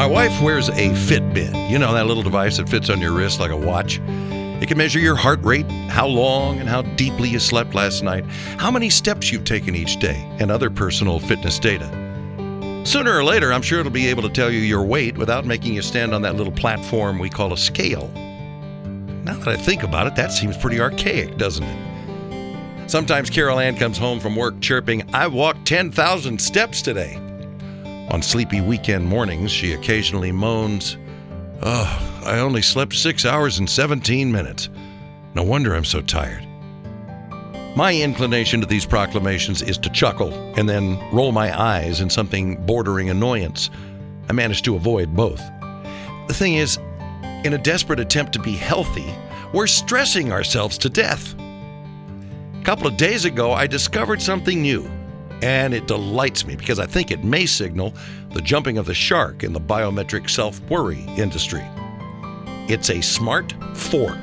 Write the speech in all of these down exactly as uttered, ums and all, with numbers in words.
My wife wears a Fitbit. You know, that little device that fits on your wrist like a watch. It can measure your heart rate, how long and how deeply you slept last night, how many steps you've taken each day, and other personal fitness data. Sooner or later, I'm sure it'll be able to tell you your weight without making you stand on that little platform we call a scale. Now that I think about it, that seems pretty archaic, doesn't it? Sometimes Carol Ann comes home from work chirping, "I walked ten thousand steps today." On sleepy weekend mornings, she occasionally moans, "Oh, I only slept six hours and seventeen minutes. No wonder I'm so tired." My inclination to these proclamations is to chuckle and then roll my eyes in something bordering annoyance. I manage to avoid both. The thing is, in a desperate attempt to be healthy, we're stressing ourselves to death. A couple of days ago, I discovered something new, and it delights me because I think it may signal the jumping of the shark in the biometric self-worry industry. It's a smart fork.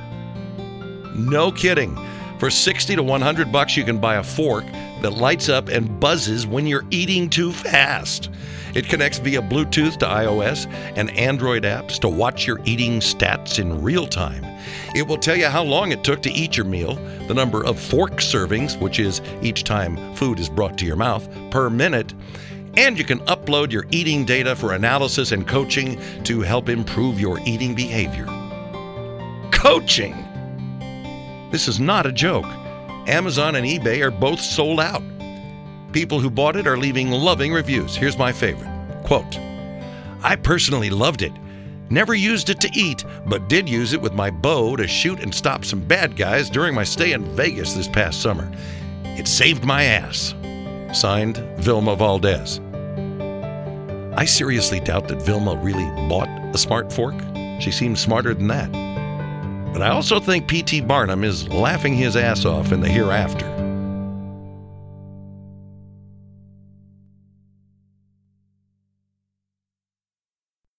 No kidding. For sixty to one hundred bucks, you can buy a fork that lights up and buzzes when you're eating too fast. It connects via Bluetooth to iOS and Android apps to watch your eating stats in real time. It will tell you how long it took to eat your meal, the number of fork servings, which is each time food is brought to your mouth, per minute, and you can upload your eating data for analysis and coaching to help improve your eating behavior. Coaching! This is not a joke. Amazon and eBay are both sold out. People who bought it are leaving loving reviews. Here's my favorite. Quote, "I personally loved it. Never used it to eat, but did use it with my bow to shoot and stop some bad guys during my stay in Vegas this past summer. It saved my ass." Signed, Vilma Valdez. I seriously doubt that Vilma really bought a smart fork. She seems smarter than that. But I also think P T Barnum is laughing his ass off in the hereafter.